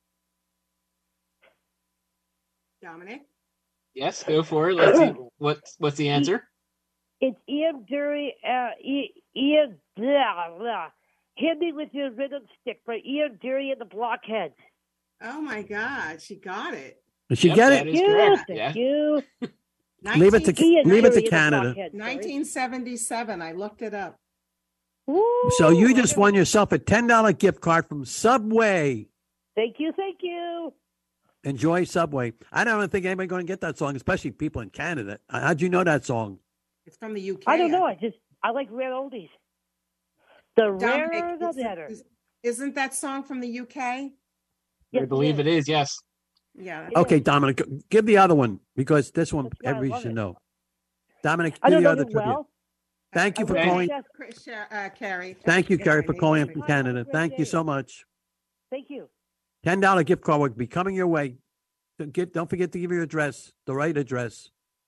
Dominic? Yes, go for it. Let's see. What's the answer? It's Ian Dury. Ian, blah, blah. Hit me with your rhythm stick for Ian Dury and the Blockheads. Oh my God, she got it. Did she get it? Thank you. Thank you. Leave it to Canada. 1977. I looked it up. So you just won yourself a $10 gift card from Subway. Thank you. Thank you. Enjoy Subway. I don't think anybody's going to get that song, especially people in Canada. How'd you know that song? It's from the UK. I don't know. I like rare oldies. The Dominic, rarer, the better. Isn't that song from the UK? I believe it is. Yes. Yeah. Okay, Dominic, give the other one because this one everybody should know. Dominic, give the other trivia. Thank you for calling. Carrie. Thank you, Carrie, for calling in from Canada. Thank you so much. Thank you. $10 gift card will be coming your way. Don't forget to give your address, the right address.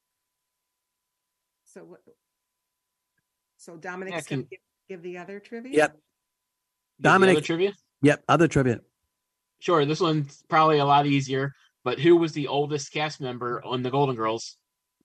So Dominic's going to give the other trivia? Yep. Dominic. Other trivia? Yep, other trivia. Sure, this one's probably a lot easier, but who was the oldest cast member on the Golden Girls?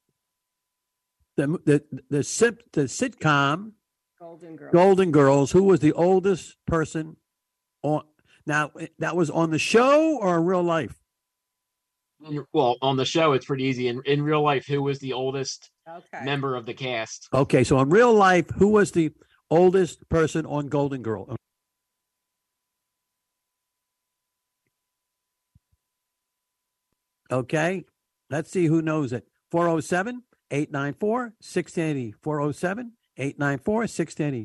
The sitcom Golden Girls. Who was the oldest person on? Now, that was on the show or in real life? Well, on the show, it's pretty easy. In real life, who was the oldest member of the cast? Okay, so in real life, who was the oldest person on Golden Girl? Okay, let's see who knows it. 407-894-1680. 407-894-1680.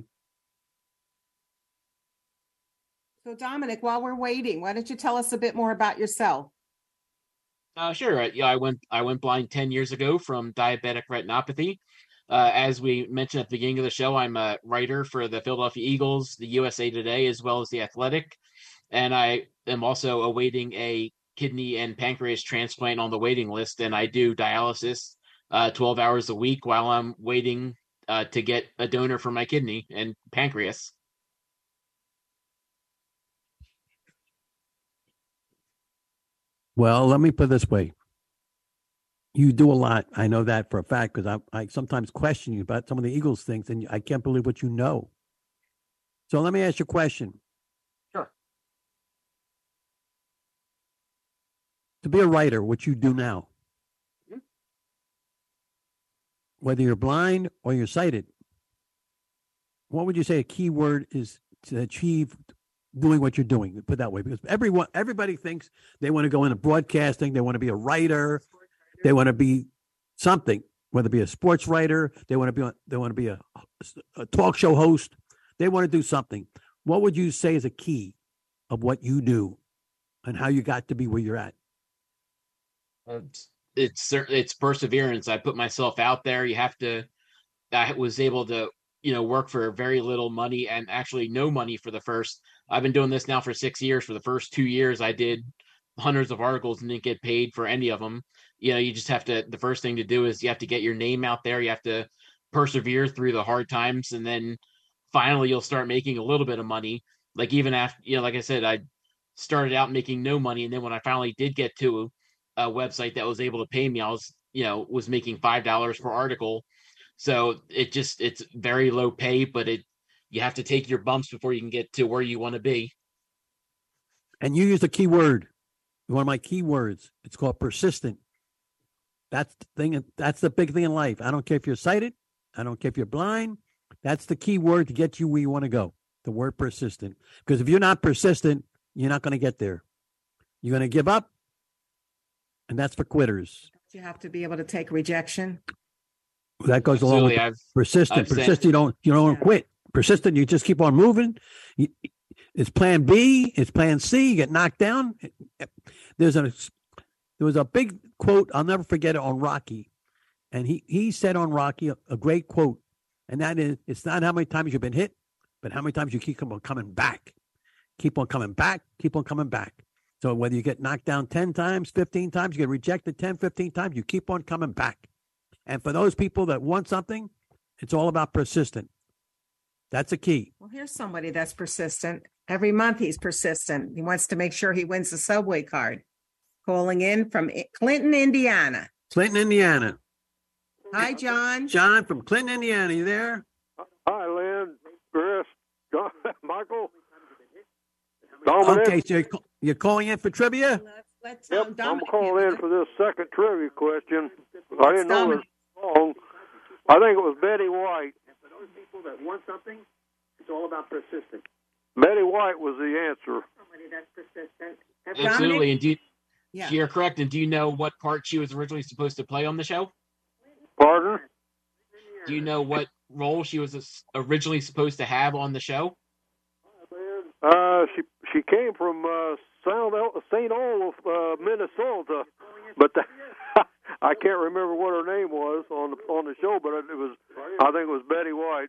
So Dominic, while we're waiting, why don't you tell us a bit more about yourself? Sure. Yeah, I went blind 10 years ago from diabetic retinopathy. As we mentioned at the beginning of the show, I'm a writer for the Philadelphia Eagles, the USA Today, as well as The Athletic. And I am also awaiting a kidney and pancreas transplant on the waiting list. And I do dialysis 12 hours a week while I'm waiting to get a donor for my kidney and pancreas. Well, let me put it this way. You do a lot. I know that for a fact because I sometimes question you about some of the Eagles things, and I can't believe what you know. So let me ask you a question. Sure. To be a writer, what you do now, whether you're blind or you're sighted, what would you say a key word is to achieve doing what you're doing? Put it that way, because everybody thinks they want to go into broadcasting, they want to be a writer, they want to be something, whether it be a sports writer, they want to be a talk show host, they want to do something. What would you say is a key of what you do and how you got to be where you're at? It's perseverance. I put myself out there. I was able to, work for very little money and actually no money for the first. I've been doing this now for 6 years. For the first 2 years, I did hundreds of articles and didn't get paid for any of them. You just have to, the first thing to do is you have to get your name out there. You have to persevere through the hard times. And then finally you'll start making a little bit of money. Like even after, like I said, I started out making no money. And then when I finally did get to a website that was able to pay me, I was making $5 per article. So it's very low pay, but you have to take your bumps before you can get to where you want to be. And you used a key word, one of my key words. It's called persistent. That's the thing. That's the big thing in life. I don't care if you're sighted. I don't care if you're blind. That's the key word to get you where you want to go. The word persistent. Because if you're not persistent, you're not going to get there. You're going to give up, and that's for quitters. You have to be able to take rejection. That goes along with persistent. Persistent, you don't quit. Persistent, you just keep on moving. It's plan B, it's plan C, you get knocked down. There was a big quote, I'll never forget it, on Rocky. And he said on Rocky a great quote, and that is, it's not how many times you've been hit, but how many times you keep on coming back. Keep on coming back, keep on coming back. So whether you get knocked down 10 times, 15 times, you get rejected 10, 15 times, you keep on coming back. And for those people that want something, it's all about persistent. That's a key. Well, here's somebody that's persistent. Every month he's persistent. He wants to make sure he wins the subway card. Calling in from Clinton, Indiana. Clinton, Indiana. Hi, John. John from Clinton, Indiana. You there? Hi, Lynn, Chris, John, Michael, Dominic. Okay, so you're calling in for trivia? Yep, I'm calling in for this second trivia question. I didn't know it was wrong. I think it was Betty White. For those people that want something, it's all about persistence. Betty White was the answer. Somebody that's persistent. Absolutely. And you're correct. And do you know what part she was originally supposed to play on the show? Pardon? Do you know what role she was originally supposed to have on the show? She came from St. Olaf, Minnesota, but I can't remember what her name was on the show. But I think it was Betty White.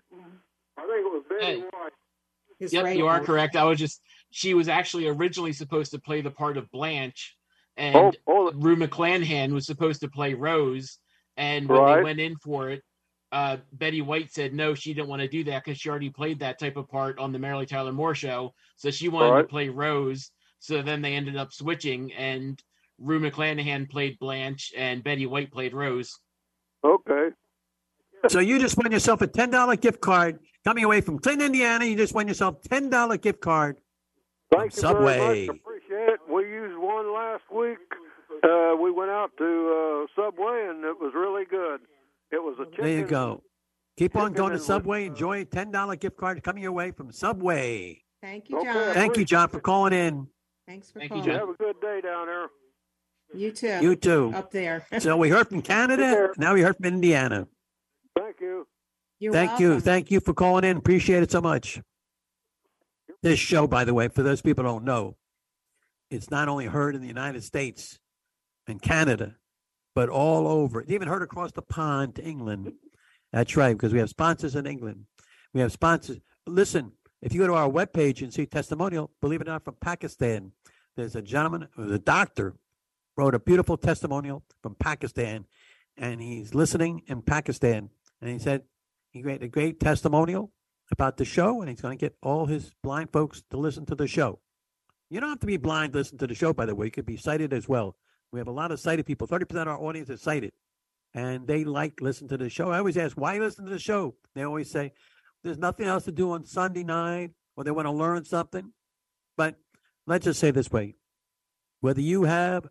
Yep, you are correct. She was actually originally supposed to play the part of Blanche, and Rue McClanahan was supposed to play Rose. And when they went in for it, Betty White said no, she didn't want to do that because she already played that type of part on the Mary Tyler Moore Show. So she wanted to play Rose. So then they ended up switching, and Rue McClanahan played Blanche, and Betty White played Rose. Okay. So you just won yourself a $10 gift card coming away from Clinton, Indiana. You just won yourself a $10 gift card from Subway. Very much. Appreciate it. We used one last week. We went out to Subway, and it was really good. It was a chicken. There you go. Keep on going to Subway. Enjoy a $10 gift card coming your way from Subway. Thank you, John. Thank you, John, for calling in. Thanks for calling. Have a good day down there. You too. You too. Up there. So we heard from Canada. Now we heard from Indiana. Thank you. Thank you. Thank you for calling in. Appreciate it so much. This show, by the way, for those people who don't know, it's not only heard in the United States and Canada, but all over. It's even heard across the pond to England. That's right, because we have sponsors in England. We have sponsors. Listen, if you go to our webpage and see testimonial, believe it or not, from Pakistan, there's a gentleman, the doctor, wrote a beautiful testimonial from Pakistan, and he's listening in Pakistan. And he said he made a great testimonial about the show, and he's going to get all his blind folks to listen to the show. You don't have to be blind to listen to the show, by the way. You could be sighted as well. We have a lot of sighted people. 30% of our audience is sighted, and they like listening to the show. I always ask, why listen to the show? They always say, there's nothing else to do on Sunday night, or they want to learn something. But let's just say this way. Whether you have,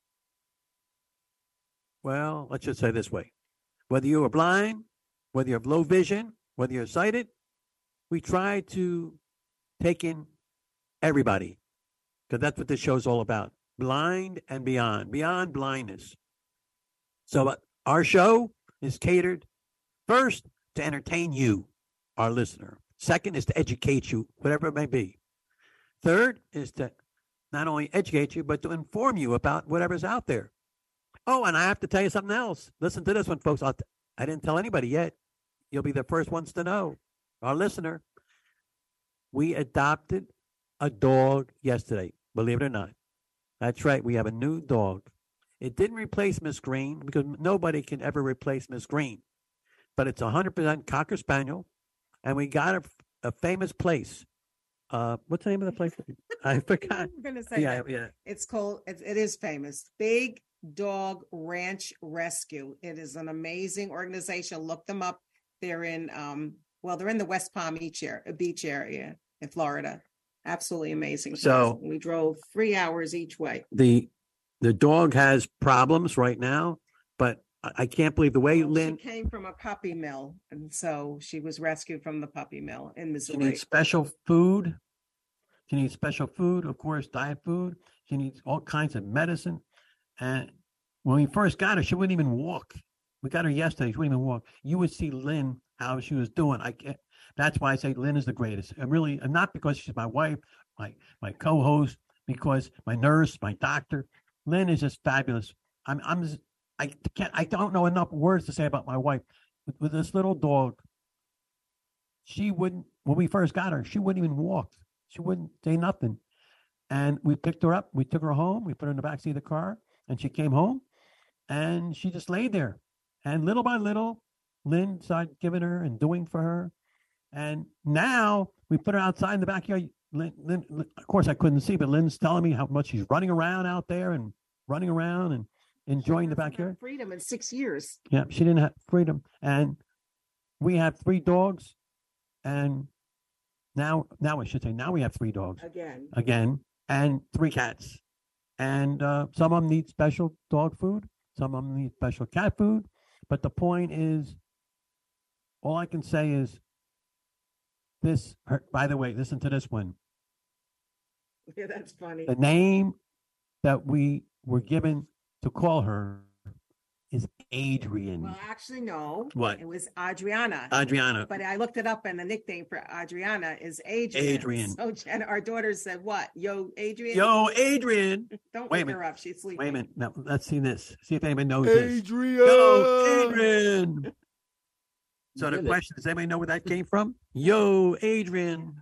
well, let's just say this way. Whether you are blind, whether you have low vision, whether you're sighted, we try to take in everybody, because that's what this show's all about. Blind and beyond blindness. So our show is catered first to entertain you, our listener. Second is to educate you, whatever it may be. Third is to not only educate you, but to inform you about whatever's out there. Oh, and I have to tell you something else. Listen to this one, folks. I didn't tell anybody yet. You'll be the first ones to know. Our listener, we adopted a dog yesterday, believe it or not. That's right. We have a new dog. It didn't replace Miss Green, because nobody can ever replace Miss Green. But it's 100% Cocker Spaniel, and we got a famous place. What's the name of the place? I forgot. I'm going to say that. It's called, it is famous, Big Dog Ranch Rescue. It is an amazing organization. Look them up. They're in, they're in the West Palm Beach area in Florida. Absolutely amazing. So we drove 3 hours each way. The dog has problems right now, but I can't believe the way Lynn. She came from a puppy mill, and so she was rescued from the puppy mill in Missouri. She needs special food. She needs special food, of course, diet food. She needs all kinds of medicine. And when we first got her, she wouldn't even walk. We got her yesterday. She wouldn't even walk. You would see Lynn, how she was doing. That's why I say Lynn is the greatest. I'm not because she's my wife, my co-host, because my nurse, my doctor. Lynn is just fabulous. I don't know enough words to say about my wife. With this little dog, when we first got her, she wouldn't even walk. She wouldn't say nothing. And we picked her up. We took her home. We put her in the backseat of the car, and she came home, and she just laid there. And little by little, Lynn started giving her and doing for her. And now we put her outside in the backyard. Lynn, of course, I couldn't see, but Lynn's telling me how much she's running around out there and running around and enjoying the backyard. Freedom in 6 years. Yeah, she didn't have freedom. And we have 3 dogs. And now I should say, now we have 3 dogs. Again. And 3 cats. And some of them need special dog food. Some of them need special cat food. But the point is, all I can say is this. By the way, listen to this one. Yeah, that's funny. The name that we were given to call her is Adrian. Well, actually, no. What? It was Adriana. Adriana. But I looked it up, and the nickname for Adriana is Adrian. So Jen, our daughter said, "What? Yo, Adrian." Yo, Adrian. Don't wake her up. She's sleeping. Wait a minute. Now, let's see this. See if anybody knows this. Adrian. Yo, Adrian. So the question, does anybody know where that came from? Yo, Adrian.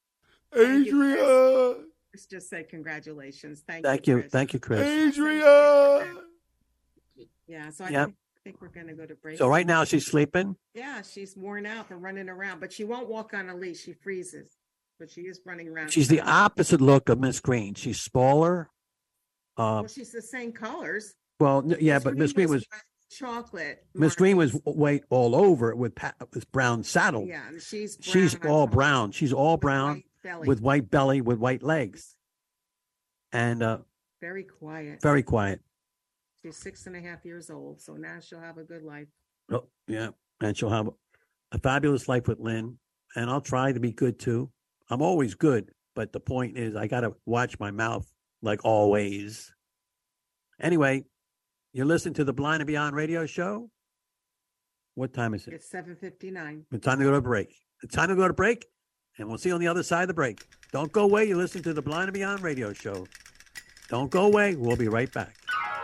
Adrian. Just say congratulations. Thank you. Thank you, Chris. Adrian. Yeah, so I think we're going to go to break. So right now she's sleeping? Yeah, she's worn out from running around, but she won't walk on a leash. She freezes, but she is running around. She's the opposite look of Miss Green. She's smaller. Well, she's the same colors. Well, yeah, but Miss Green was chocolate. Miss Green was white all over with brown saddle. Yeah, and she's all brown. She's all brown with white belly, with white legs. And very quiet. Very quiet. She's 6.5 years old, so now she'll have a good life. Oh, yeah. And she'll have a fabulous life with Lynn. And I'll try to be good too. I'm always good, but the point is I got to watch my mouth like always. Anyway, you're listening to the Blind and Beyond radio show. What time is it? It's 7:59. It's time to go to break. It's time to go to break, and we'll see you on the other side of the break. Don't go away. You're listening to the Blind and Beyond radio show. Don't go away. We'll be right back.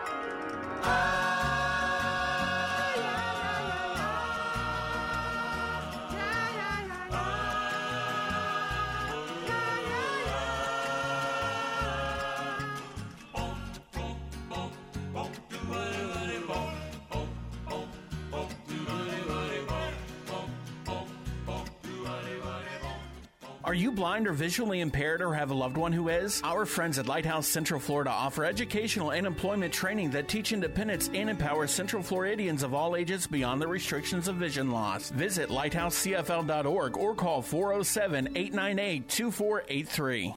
Are you blind or visually impaired or have a loved one who is? Our friends at Lighthouse Central Florida offer educational and employment training that teach independence and empower Central Floridians of all ages beyond the restrictions of vision loss. Visit lighthousecfl.org or call 407-898-2483.